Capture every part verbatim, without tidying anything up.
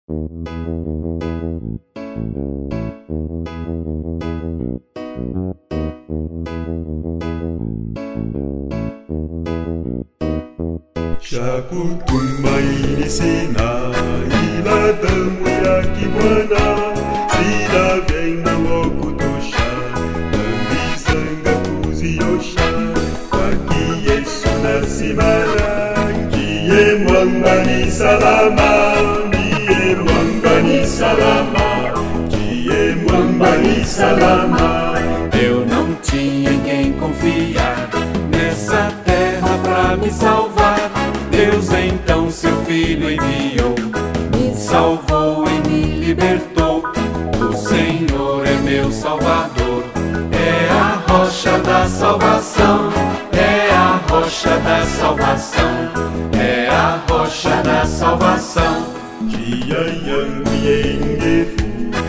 Shakutumaini sina ila damu yake Bwana, sina vyema wa kutosha, dhambi zangu kuziosha. Kwake Yesu nasimama, ndiye mwamba ni salama, ndiye mwamba ni salama, ndiye mwamba ni salama. Eu não tinha em quem confiar nessa terra pra me salvar. Deus então seu Filho enviou, me salvou e me libertou. O Senhor é meu Salvador, é a rocha da salvação, é a rocha da salvação, é a rocha da salvação. Njia yangu yenyefu,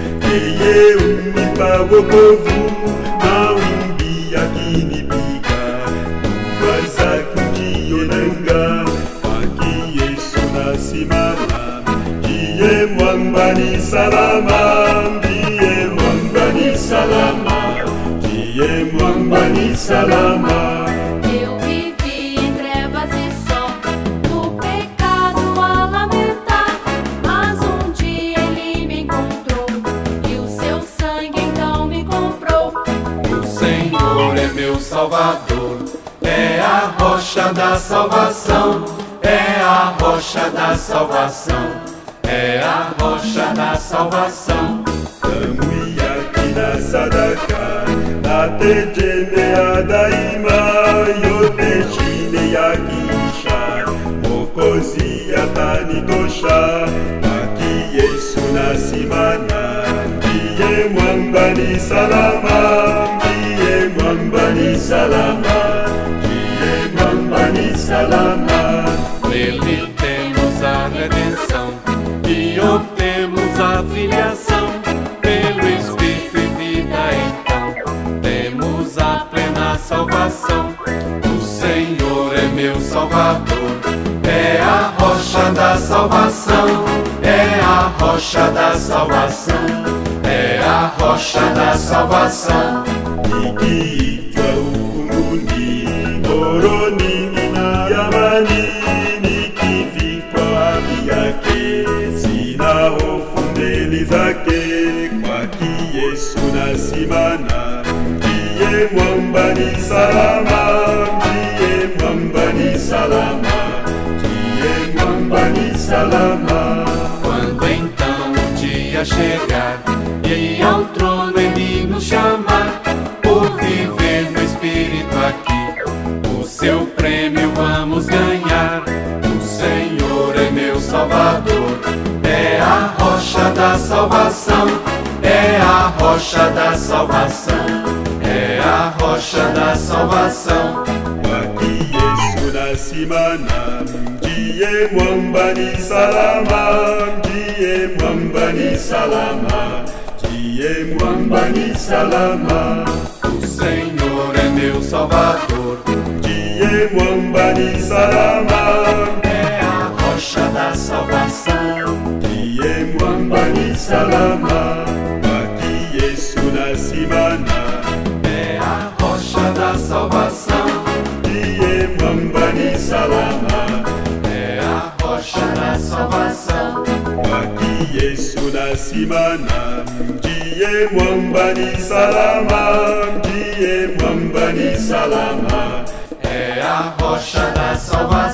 yeye unipa wokovu, mawimbi yakinipiga, nguvu zake ndiyo nanga. Kwake Yesu nasimama, ndiye mwamba ni salama, ndiye mwamba ni salama, ndiye mwamba ni salama. Eu vivi em trevas e só, no pecado a lamentar, mas um dia Ele me encontrou e o seu sangue então me comprou. O Senhor é meu Salvador, é a rocha da salvação, é a rocha da salvação, é a rocha da salvação. Damu yake na sadaka, nategemea daima, yote chini yakiisha, Mwokozi atanitosha. Kwake Yesu nasimama, ndiye mwamba ni salama, ndiye mwamba ni salama, ndiye mwamba ni salama. Nele temos a redenção e obtemos a filiação, pelo Espírito e vida então temos a plena salvação. O Senhor é meu Salvador, é a rocha da salvação, é a rocha da salvação, é a rocha da salvação. Nikiitwa hukumuni, moroni nina amani, nikivikwa haki yake, sina hofu mbele zake. Kwake Yesu nasimama, ndiye mwamba ni salama, ndiye mwamba ni salama, ndiye mwamba ni salama. Quando então o dia chegar e ao trono Ele nos chamar, por viver no Espírito aqui, o seu prêmio vamos ganhar. O Senhor é meu Salvador, é a rocha da salvação, é a rocha da salvação, é a rocha da salvação. Kwake Yesu nasimama, ndiye mwamba ni salama, ndiye mwamba ni salama, ndiye mwamba ni salama. O Senhor é meu Salvador, Ndiye mwamba ni salama, é a rocha da salvação, ndiye mwamba ni salama. Kwake Yesu nasimama, é a rocha da salvação, ndiye mwamba ni salama, é a rocha da salvação. Kwake Yesu nasimama, ndiye mwamba ni salama, ndiye mwamba ni salama, É a rocha da salvação.